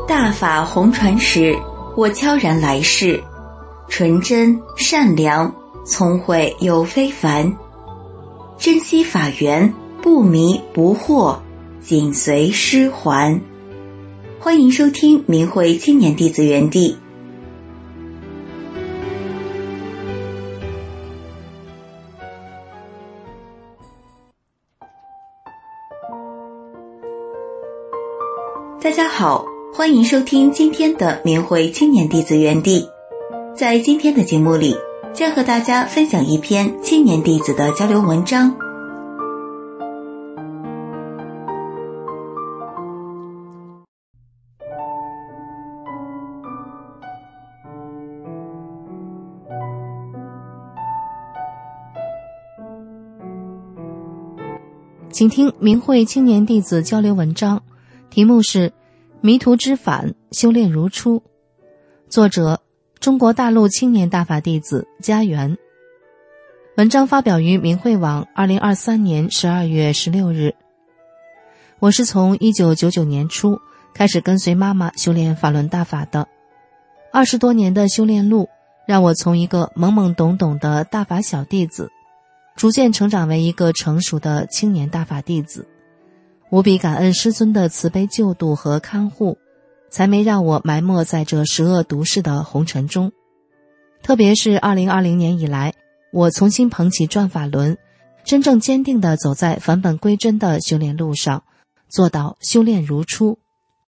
大法红传时，我悄然来世，纯真善良，聪慧又非凡，珍惜法缘，不迷不惑，紧随师还。欢迎收听明慧青年弟子园地。大家好，欢迎收听今天的明慧青年弟子园地。在今天的节目里，将和大家分享一篇青年弟子的交流文章。 请听明慧青年弟子交流文章，题目是迷途知返，修炼如初，作者中国大陆青年大法弟子家园。文章发表于明慧网2023年12月16日。我是从1999年初开始跟随妈妈修炼法轮大法的，20多年的修炼路让我从一个懵懵懂懂的大法小弟子逐渐成长为一个成熟的青年大法弟子，无比感恩师尊的慈悲救度和看护，才没让我埋没在这十恶毒世的红尘中。特别是2020年以来，我重新捧起转法轮，真正坚定地走在返本归真的修炼路上，做到修炼如初。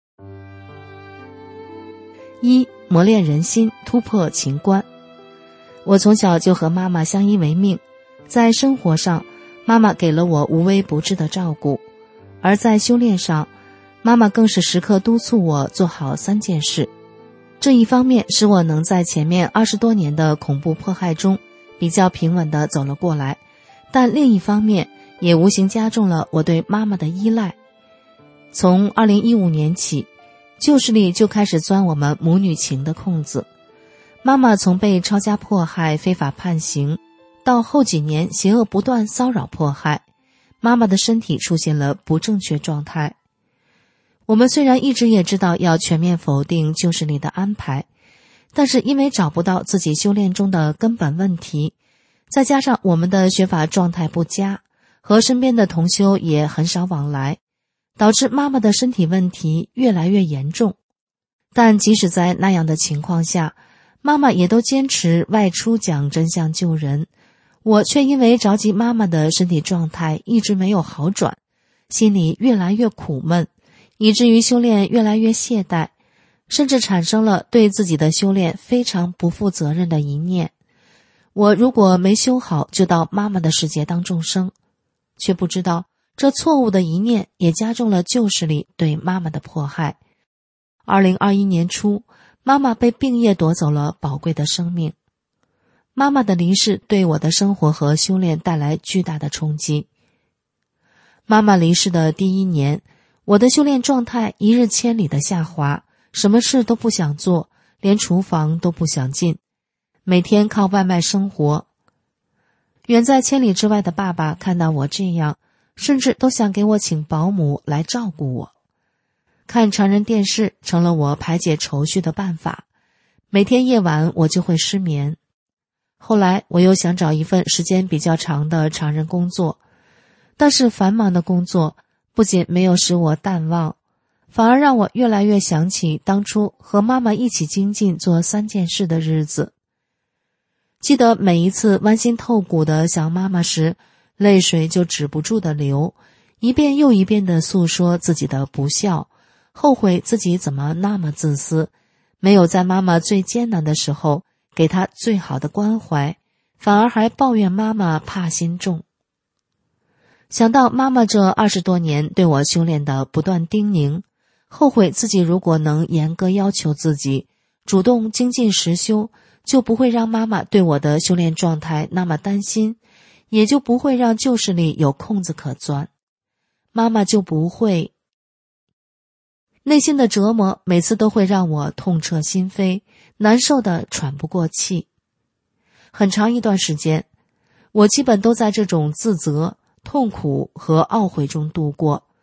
一、磨练人心，突破情关。我从小就和妈妈相依为命，在生活上，妈妈给了我无微不至的照顾，而在修炼上，妈妈更是时刻督促我做好3件事。这一方面使我能在前面20多年的恐怖迫害中比较平稳地走了过来，但另一方面也无形加重了我对妈妈的依赖。从2015年起，旧势力就开始钻我们母女情的空子。妈妈从被抄家迫害、非法判刑，到后几年邪恶不断骚扰迫害，妈妈的身体出现了不正确状态。我们虽然一直也知道要全面否定旧势力的安排，但是因为找不到自己修炼中的根本问题，再加上我们的学法状态不佳，和身边的同修也很少往来，导致妈妈的身体问题越来越严重。但即使在那样的情况下，妈妈也都坚持外出讲真相救人，我却因为着急妈妈的身体状态一直没有好转，心里越来越苦闷，以至于修炼越来越懈怠，甚至产生了对自己的修炼非常不负责任的一念。我如果没修好，就到妈妈的世界当众生，却不知道这错误的一念也加重了旧势力对妈妈的迫害。2021年初，妈妈被病业夺走了宝贵的生命。妈妈的离世对我的生活和修炼带来巨大的冲击。妈妈离世的第1年，我的修炼状态一日千里的下滑，什么事都不想做，连厨房都不想进，每天靠外卖生活。远在千里之外的爸爸看到我这样，甚至都想给我请保姆来照顾我。看成人电视成了我排解愁绪的办法，每天夜晚我就会失眠。后来我又想找一份时间比较长的常人工作，但是繁忙的工作不仅没有使我淡忘，反而让我越来越想起当初和妈妈一起精进做3件事的日子。记得每一次剜心透骨地想妈妈时，泪水就止不住地流，一遍又一遍地诉说自己的不孝，后悔自己怎么那么自私，没有在妈妈最艰难的时候给她最好的关怀，反而还抱怨妈妈怕心重。想到妈妈这20多年对我修炼的不断叮咛，后悔自己如果能严格要求自己，主动精进实修，就不会让妈妈对我的修炼状态那么担心，也就不会让旧势力有空子可钻，妈妈就不会。内心的折磨每次都会让我痛彻心扉，难受得喘不过气。很长一段时间，我基本都在这种自责、痛苦和懊悔中度过，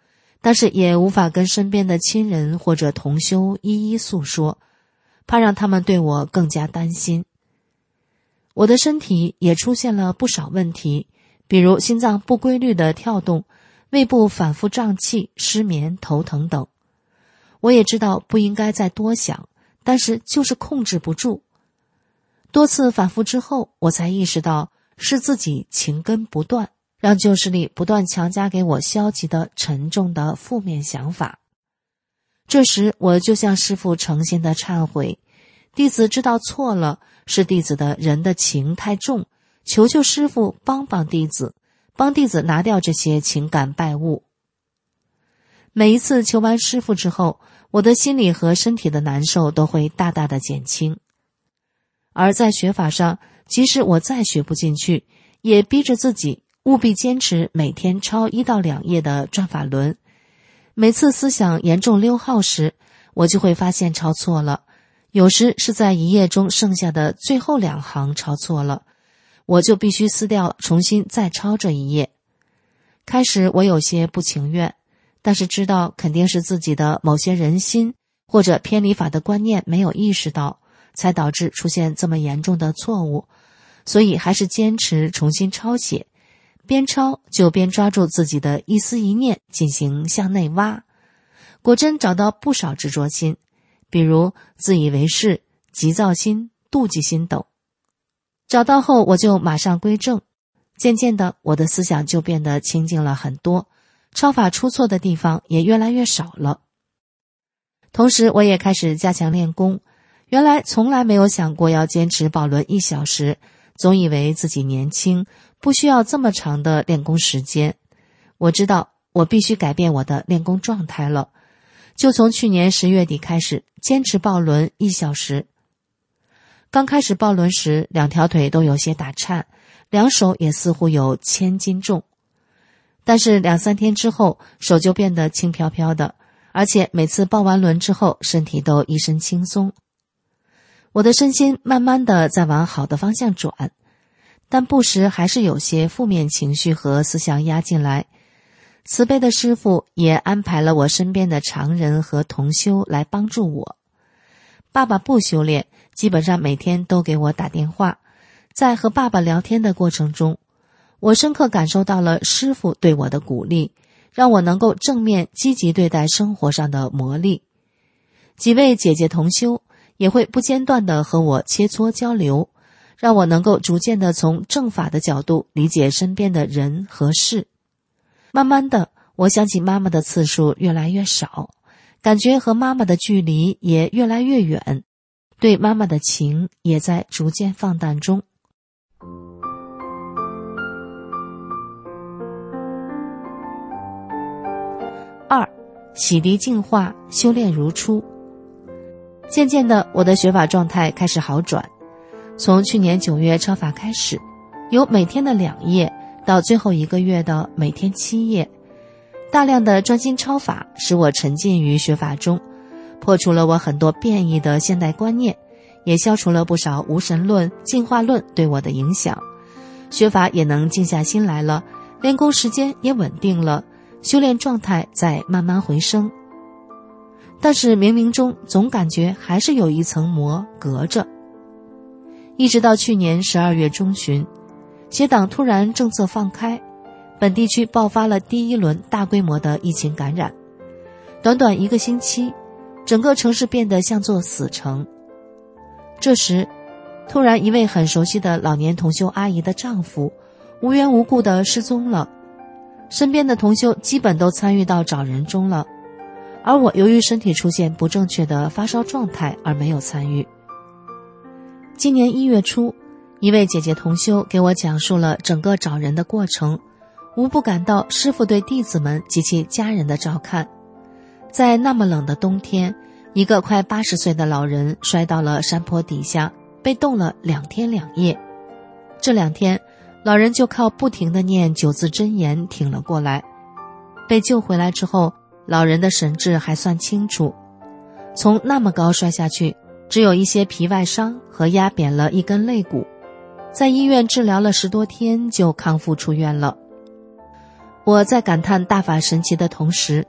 但是也无法跟身边的亲人或者同修一一诉说，怕让他们对我更加担心。我的身体也出现了不少问题，比如心脏不规律的跳动，胃部反复胀气、失眠、头疼等。我也知道不应该再多想，但是就是控制不住。多次反复之后，我才意识到是自己情根不断，让旧势力不断强加给我消极的、沉重的负面想法。这时我就向师父诚心的忏悔，弟子知道错了，是弟子的人的情太重，求求师父帮帮弟子，帮弟子拿掉这些情感败物。每一次求完师父之后，我的心理和身体的难受都会大大的减轻。而在学法上，即使我再学不进去，也逼着自己务必坚持每天抄1到2页的转法轮。每次思想严重溜号时，我就会发现抄错了，有时是在1页中剩下的最后2行抄错了，我就必须撕掉，重新再抄这1页。开始我有些不情愿，但是知道肯定是自己的某些人心或者偏离法的观念没有意识到，才导致出现这么严重的错误，所以还是坚持重新抄写，边抄就边抓住自己的一思一念进行向内挖，果真找到不少执着心，比如自以为是、急躁心、妒忌心等。找到后我就马上归正，渐渐的我的思想就变得清净了很多，抄法出错的地方也越来越少了。同时我也开始加强练功，原来从来没有想过要坚持抱轮1小时，总以为自己年轻，不需要这么长的练功时间。我知道我必须改变我的练功状态了，就从去年10月底开始坚持抱轮1小时。刚开始抱轮时，2条腿都有些打颤，2手也似乎有1000斤重。但是2-3天之后，手就变得轻飘飘的，而且每次抱完轮之后，身体都一身轻松。我的身心慢慢的在往好的方向转，但不时还是有些负面情绪和思想压进来。慈悲的师父也安排了我身边的常人和同修来帮助我。爸爸不修炼，基本上每天都给我打电话，在和爸爸聊天的过程中，我深刻感受到了师父对我的鼓励，让我能够正面积极对待生活上的磨砺。几位姐姐同修也会不间断地和我切磋交流，让我能够逐渐地从正法的角度理解身边的人和事。慢慢的，我想起妈妈的次数越来越少，感觉和妈妈的距离也越来越远，对妈妈的情也在逐渐放淡中。2. 洗涤净化，修炼如初。渐渐的，我的学法状态开始好转。从去年9月抄法开始，由每天的2页到最后1个月的每天7页，大量的专心抄法使我沉浸于学法中，破除了我很多变异的现代观念，也消除了不少无神论、进化论对我的影响。学法也能静下心来了，练功时间也稳定了，修炼状态在慢慢回升。但是冥冥中总感觉还是有一层膜隔着。一直到去年12月中旬，协党突然政策放开，本地区爆发了第1轮大规模的疫情感染。短短1个星期，整个城市变得像座死城。这时，突然一位很熟悉的老年同修阿姨的丈夫无缘无故地失踪了，身边的同修基本都参与到找人中了，而我由于身体出现不正确的发烧状态而没有参与。今年1月初，一位姐姐同修给我讲述了整个找人的过程，无不感到师父对弟子们及其家人的照看。在那么冷的冬天，一个快80岁的老人摔到了山坡底下，被冻了2天2夜。这2天，老人就靠不停地念9字真言挺了过来。被救回来之后，老人的神志还算清楚。从那么高摔下去，只有一些皮外伤和压扁了一根肋骨，在医院治疗了10多天就康复出院了。我在感叹大法神奇的同时，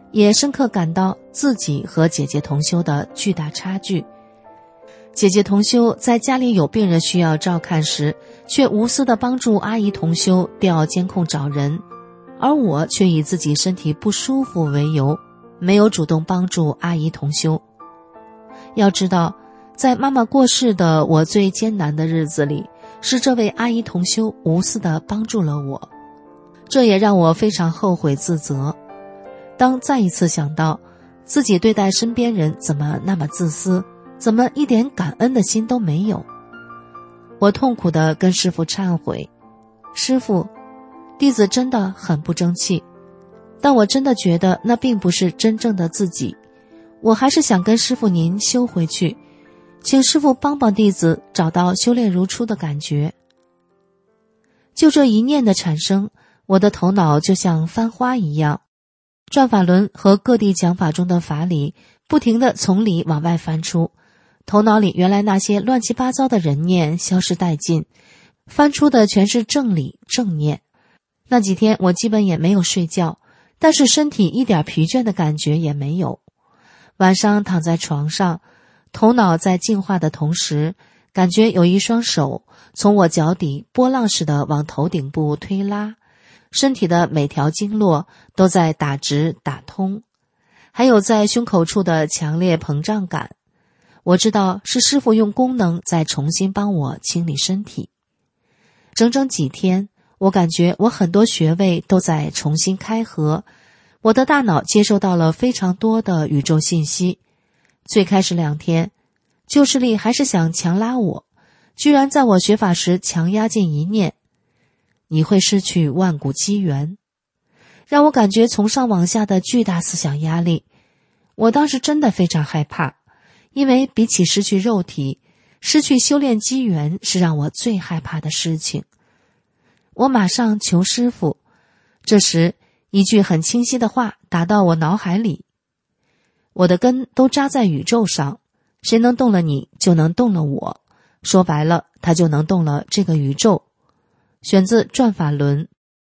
也深刻感到自己和姐姐同修的巨大差距。姐姐同修在家里有病人需要照看时，却无私地帮助阿姨同修调监控找人，而我却以自己身体不舒服为由，没有主动帮助阿姨同修。要知道，在妈妈过世的我最艰难的日子里，是这位阿姨同修无私地帮助了我，这也让我非常后悔自责。当再一次想到自己对待身边人怎么那么自私，怎么一点感恩的心都没有，我痛苦地跟师父忏悔，师父，弟子真的很不争气，但我真的觉得那并不是真正的自己，我还是想跟师父您修回去，请师父帮帮弟子找到修炼如初的感觉。就这一念的产生，我的头脑就像翻花一样，转法轮和各地讲法中的法理不停地从里往外翻出，头脑里原来那些乱七八糟的人念消失殆尽，翻出的全是正理正念。那几天我基本也没有睡觉，但是身体一点疲倦的感觉也没有。晚上躺在床上，头脑在净化的同时，感觉有一双手从我脚底波浪似的往头顶部推拉，身体的每条经络都在打直打通，还有在胸口处的强烈膨胀感。我知道是师父用功能在重新帮我清理身体。整整几天，我感觉我很多穴位都在重新开合，我的大脑接收到了非常多的宇宙信息。最开始2天，旧势力还是想强拉我，居然在我学法时强压进一念：你会失去万古机缘，让我感觉从上往下的巨大思想压力。我当时真的非常害怕，因为比起失去肉体，失去修炼机缘是让我最害怕的事情。我马上求师父，这时一句很清晰的话打到我脑海里：我的根都扎在宇宙上，谁能动了你，就能动了我，说白了，他就能动了这个宇宙。选自《转法轮》。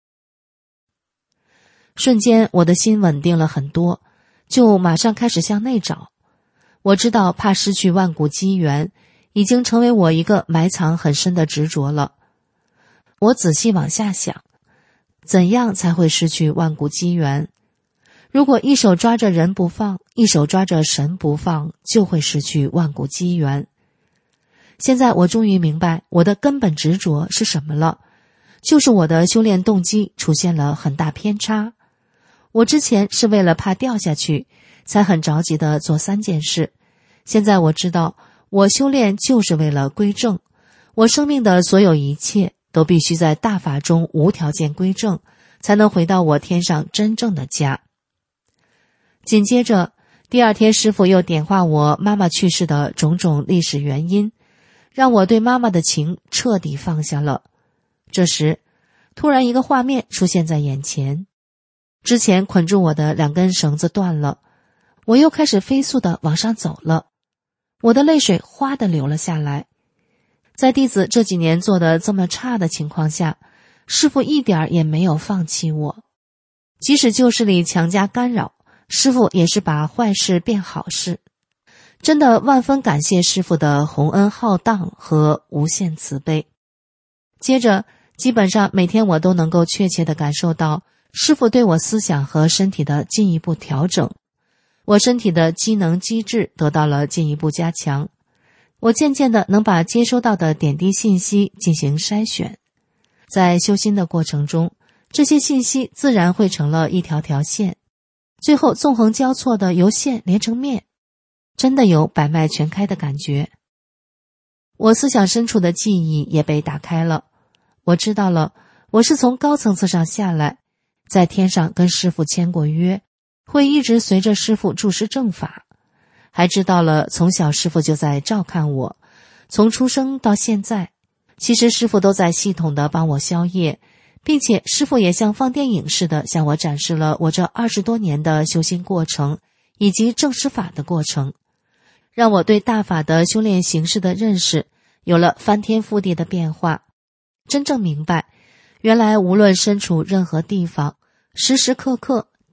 瞬间我的心稳定了很多，就马上开始向内找。我知道怕失去万古机缘已经成为我一个埋藏很深的执着了。我仔细往下想，怎样才会失去万古机缘？如果一手抓着人不放，一手抓着神不放，就会失去万古机缘。现在我终于明白我的根本执着是什么了，就是我的修炼动机出现了很大偏差。我之前是为了怕掉下去，才很着急地做3件事。现在我知道，我修炼就是为了归正，我生命的所有一切都必须在大法中无条件归正，才能回到我天上真正的家。紧接着，第2天师父又点化我妈妈去世的种种历史原因，让我对妈妈的情彻底放下了。这时，突然一个画面出现在眼前，之前捆住我的2根绳子断了，我又开始飞速地往上走了，我的泪水哗地流了下来。在弟子这几年做的这么差的情况下，师父一点也没有放弃我，即使旧势力强加干扰，师父也是把坏事变好事。真的万分感谢师父的宏恩浩荡和无限慈悲。接着，基本上每天我都能够确切地感受到师父对我思想和身体的进一步调整，我身体的机能机制得到了进一步加强，我渐渐地能把接收到的点滴信息进行筛选。在修心的过程中，这些信息自然汇成了一条条线，最后纵横交错地由线连成面，真的有百脉全开的感觉。我思想深处的记忆也被打开了，我知道了，我是从高层次上下来，在天上跟师父签过约，会一直随着师父注释正法，还知道了从小师父就在照看我，从出生到现在，其实师父都在系统地帮我消业，并且师父也像放电影似的向我展示了我这20多年的修心过程以及证实法的过程，让我对大法的修炼形式的认识有了翻天覆地的变化，真正明白原来无论身处任何地方，时时刻刻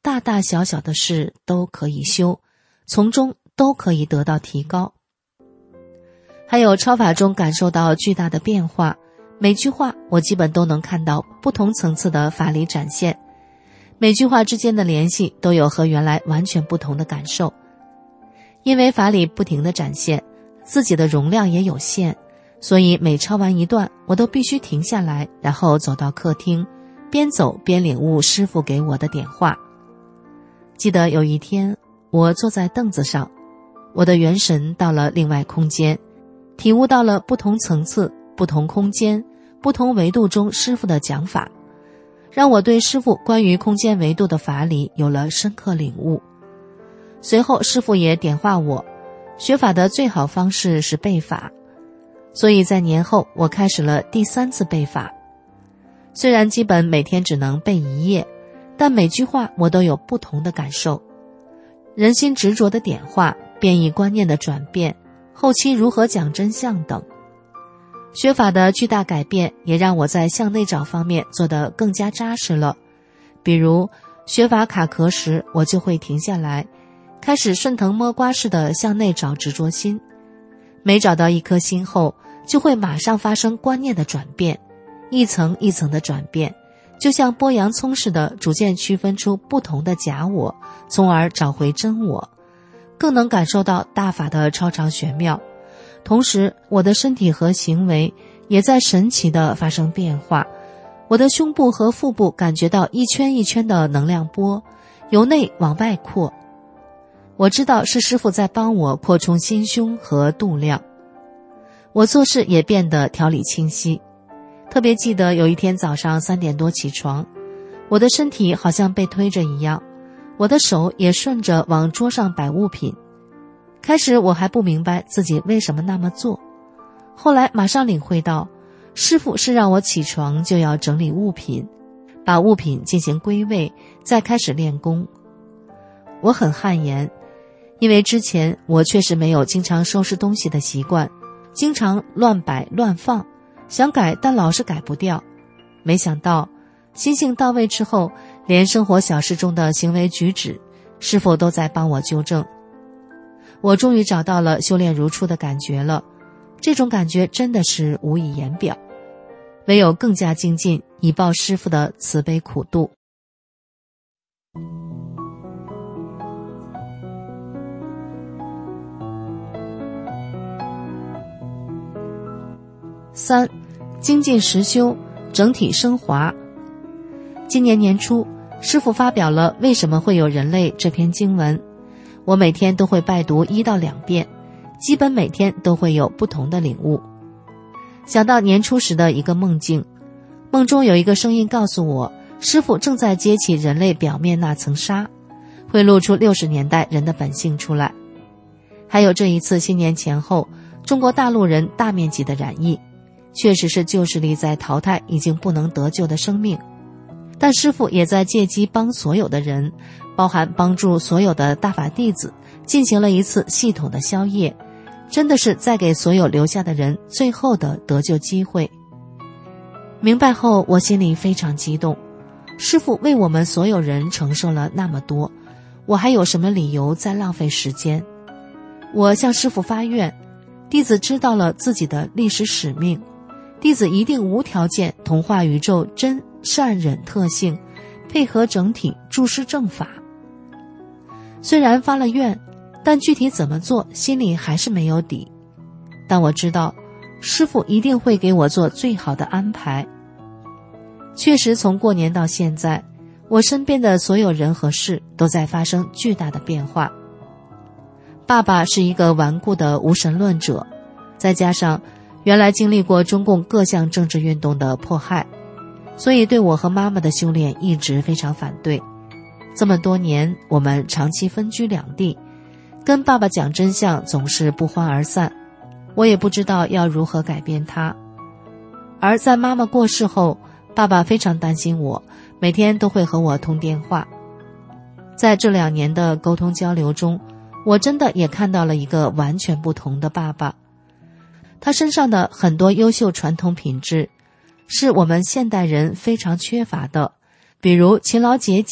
大大小小的事都可以修，从中都可以得到提高。还有超法中感受到巨大的变化，每句话我基本都能看到不同层次的法理展现，每句话之间的联系都有和原来完全不同的感受。因为法理不停地展现，自己的容量也有限，所以每抄完一段，我都必须停下来，然后走到客厅，边走边领悟师父给我的点化。记得有一天，我坐在凳子上，我的元神到了另外空间，体悟到了不同层次、不同空间、不同维度中师父的讲法，让我对师父关于空间维度的法理有了深刻领悟。随后师父也点化我，学法的最好方式是背法，所以在年后我开始了第3次背法。虽然基本每天只能背1页，但每句话我都有不同的感受，人心执着的点化，变异观念的转变，后期如何讲真相等。学法的巨大改变也让我在向内找方面做得更加扎实了。比如学法卡壳时，我就会停下来，开始顺藤摸瓜似的向内找执着心。每找到一颗心后，就会马上发生观念的转变，一层一层的转变，就像剥洋葱似的，逐渐区分出不同的假我，从而找回真我，更能感受到大法的超常玄妙。同时我的身体和行为也在神奇地发生变化，我的胸部和腹部感觉到一圈一圈的能量波，由内往外扩。我知道是师父在帮我扩充心胸和度量。我做事也变得条理清晰。特别记得有一天早上3点多起床，我的身体好像被推着一样，我的手也顺着往桌上摆物品。开始我还不明白自己为什么那么做，后来马上领会到，师父是让我起床就要整理物品，把物品进行归位，再开始练功。我很汗颜，因为之前我确实没有经常收拾东西的习惯，经常乱摆乱放，想改但老是改不掉。没想到心性到位之后，连生活小事中的行为举止，师父都在帮我纠正。我终于找到了修炼如初的感觉了，这种感觉真的是无以言表，唯有更加精进，以报师父的慈悲苦度。3. 精进实修，整体升华。今年年初，师父发表了《为什么会有人类》这篇经文，我每天都会拜读1到2遍，基本每天都会有不同的领悟。想到年初时的一个梦境，梦中有一个声音告诉我，师父正在揭起人类表面那层纱，会露出60年代人的本性出来。还有这一次新年前后，中国大陆人大面积的染疫，确实是旧势力在淘汰已经不能得救的生命，但师父也在借机帮所有的人，包含帮助所有的大法弟子，进行了一次系统的消业，真的是在给所有留下的人最后的得救机会。明白后，我心里非常激动，师父为我们所有人承受了那么多，我还有什么理由再浪费时间？我向师父发愿，弟子知道了自己的历史使命，弟子一定无条件同化宇宙真善忍特性，配合整体注释正法。虽然发了愿，但具体怎么做心里还是没有底，但我知道师父一定会给我做最好的安排。确实从过年到现在，我身边的所有人和事都在发生巨大的变化。爸爸是一个顽固的无神论者，再加上原来经历过中共各项政治运动的迫害，所以对我和妈妈的修炼一直非常反对。这么多年，我们长期分居两地，跟爸爸讲真相总是不欢而散，我也不知道要如何改变他。而在妈妈过世后，爸爸非常担心我，每天都会和我通电话。在这2年的沟通交流中，我真的也看到了一个完全不同的爸爸。他身上的很多优秀传统品质，是我们现代人非常缺乏的，比如勤劳节俭、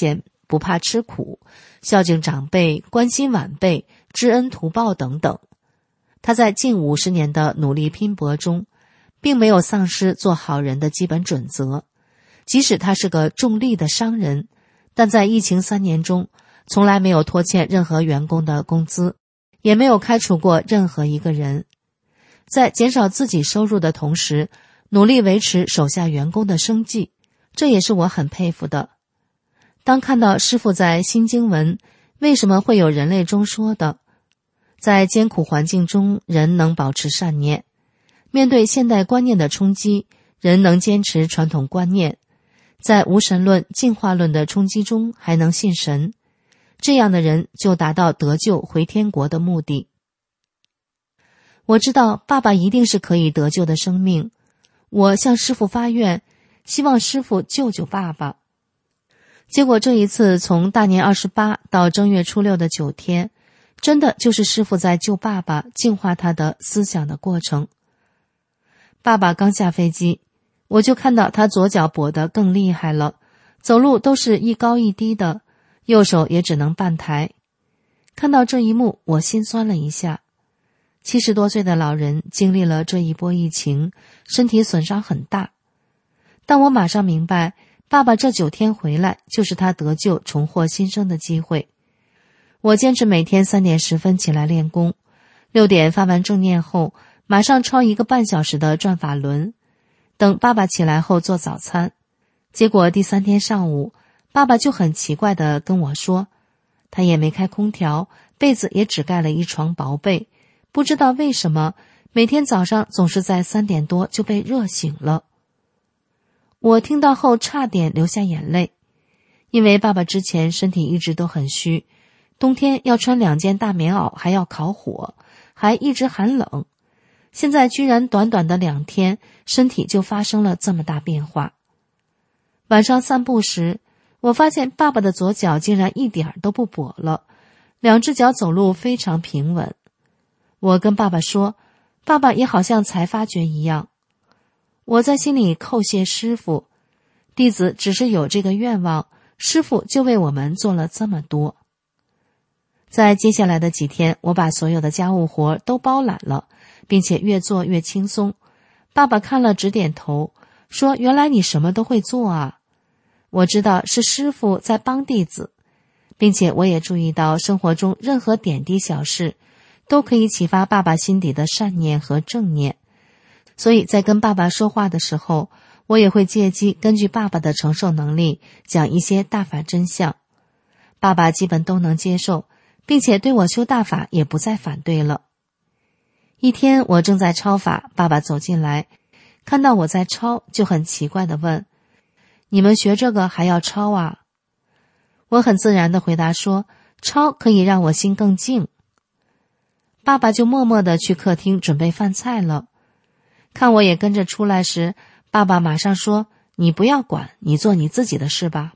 不怕吃苦，孝敬长辈，关心晚辈，知恩图报等等。他在近50年的努力拼搏中，并没有丧失做好人的基本准则。即使他是个重利的商人，但在疫情3年中，从来没有拖欠任何员工的工资，也没有开除过任何一个人。在减少自己收入的同时，努力维持手下员工的生计，这也是我很佩服的。当看到师父在新经文为什么会有人类中说的，在艰苦环境中人能保持善念，面对现代观念的冲击，人能坚持传统观念，在无神论、进化论的冲击中还能信神，这样的人就达到得救回天国的目的。我知道爸爸一定是可以得救的生命，我向师父发愿，希望师父救救爸爸。结果这一次从大年28到正月初6的9天，真的就是师父在救爸爸，净化他的思想的过程。爸爸刚下飞机，我就看到他左脚跛得更厉害了，走路都是一高一低的，右手也只能半抬。看到这一幕，我心酸了一下。70多岁的老人经历了这一波疫情，身体损伤很大。但我马上明白，爸爸这9天回来，就是他得救重获新生的机会。我坚持每天3点10分起来练功，6点发完正念后，马上抄1个半小时的转法轮，等爸爸起来后做早餐。结果第3天上午，爸爸就很奇怪地跟我说，他也没开空调，被子也只盖了一床薄被，不知道为什么每天早上总是在3点多就被热醒了。我听到后差点流下眼泪，因为爸爸之前身体一直都很虚，冬天要穿2件大棉袄，还要烤火，还一直寒冷。现在居然短短的2天，身体就发生了这么大变化。晚上散步时，我发现爸爸的左脚竟然一点都不跛了，2只脚走路非常平稳。我跟爸爸说，爸爸也好像才发觉一样。我在心里叩谢师父，弟子只是有这个愿望，师父就为我们做了这么多。在接下来的几天，我把所有的家务活都包揽了，并且越做越轻松。爸爸看了直点头，说原来你什么都会做啊。我知道是师父在帮弟子，并且我也注意到生活中任何点滴小事都可以启发爸爸心底的善念和正念。所以在跟爸爸说话的时候，我也会借机根据爸爸的承受能力讲一些大法真相。爸爸基本都能接受，并且对我修大法也不再反对了。一天我正在抄法，爸爸走进来，看到我在抄，就很奇怪地问，你们学这个还要抄啊？我很自然地回答说，抄可以让我心更静。爸爸就默默地去客厅准备饭菜了。看我也跟着出来时，爸爸马上说，你不要管，你做你自己的事吧。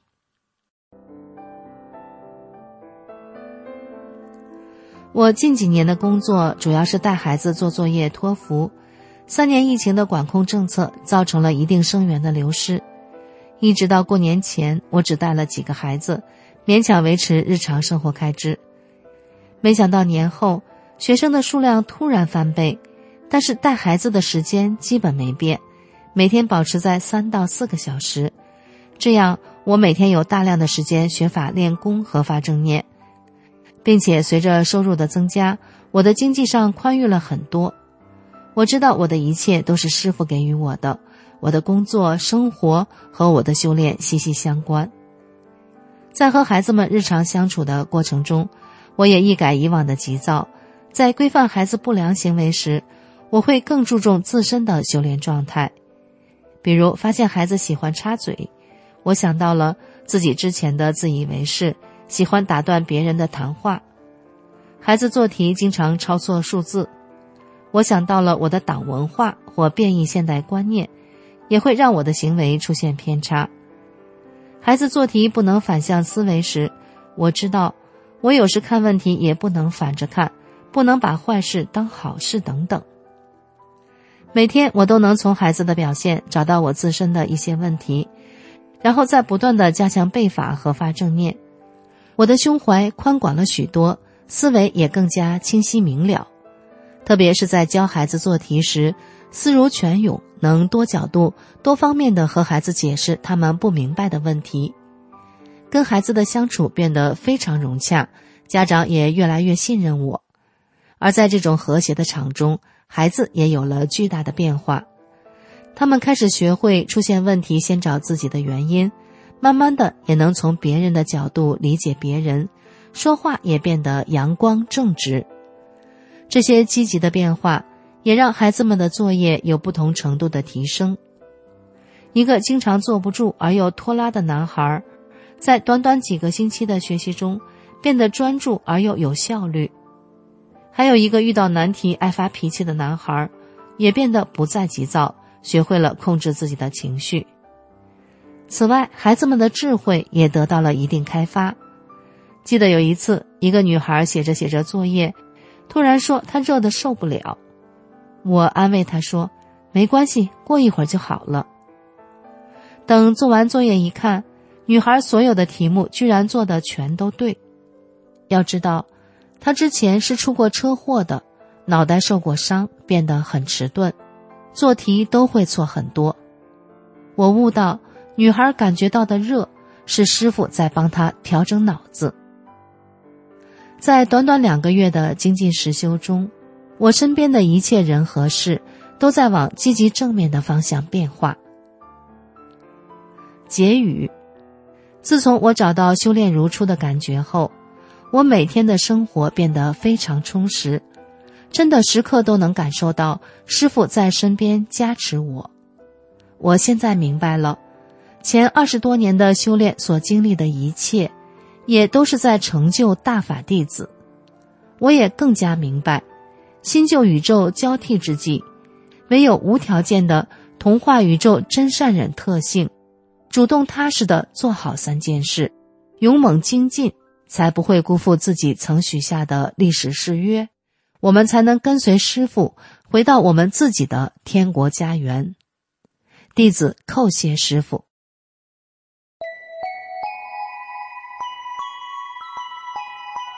我近几年的工作主要是带孩子做作业托福，3年疫情的管控政策造成了一定生源的流失，一直到过年前，我只带了几个孩子，勉强维持日常生活开支。没想到年后，学生的数量突然翻倍，但是带孩子的时间基本没变，每天保持在3到4个小时。这样，我每天有大量的时间学法练功和发正念，并且随着收入的增加，我的经济上宽裕了很多。我知道我的一切都是师父给予我的，我的工作、生活和我的修炼息息相关。在和孩子们日常相处的过程中，我也一改以往的急躁，在规范孩子不良行为时，我会更注重自身的修炼状态。比如发现孩子喜欢插嘴，我想到了自己之前的自以为是，喜欢打断别人的谈话。孩子做题经常抄错数字，我想到了我的党文化或变异现代观念，也会让我的行为出现偏差。孩子做题不能反向思维时，我知道我有时看问题也不能反着看，不能把坏事当好事等等。每天我都能从孩子的表现找到我自身的一些问题，然后再不断地加强背法和发正念。 我的胸怀宽广了许多，思维也更加清晰明了。特别是在教孩子做题时，思如泉涌，能多角度、多方面地和孩子解释他们不明白的问题。跟孩子的相处变得非常融洽，家长也越来越信任我。而在这种和谐的场中，孩子也有了巨大的变化。他们开始学会出现问题先找自己的原因，慢慢的也能从别人的角度理解别人，说话也变得阳光正直。这些积极的变化也让孩子们的作业有不同程度的提升。一个经常坐不住而又拖拉的男孩，在短短几个星期的学习中变得专注而又有效率。还有一个遇到难题爱发脾气的男孩，也变得不再急躁，学会了控制自己的情绪。此外，孩子们的智慧也得到了一定开发。记得有一次，一个女孩写着写着作业，突然说她热得受不了。我安慰她说，没关系，过一会儿就好了。等做完作业一看，女孩所有的题目居然做的全都对。要知道，她之前是出过车祸的，脑袋受过伤，变得很迟钝，做题都会错很多。我悟到，女孩感觉到的热，是师傅在帮她调整脑子。在短短2个月的精进实修中，我身边的一切人和事都在往积极正面的方向变化。结语：自从我找到修炼如初的感觉后，我每天的生活变得非常充实，真的时刻都能感受到师父在身边加持我。我现在明白了，前20多年的修炼所经历的一切，也都是在成就大法弟子。我也更加明白，新旧宇宙交替之际，唯有无条件的同化宇宙真善忍特性，主动踏实的做好3件事，勇猛精进，才不会辜负自己曾许下的历史誓约，我们才能跟随师父回到我们自己的天国家园。弟子叩谢师父。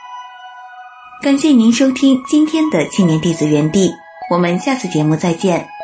感谢您收听今天的青年弟子园地，我们下次节目再见。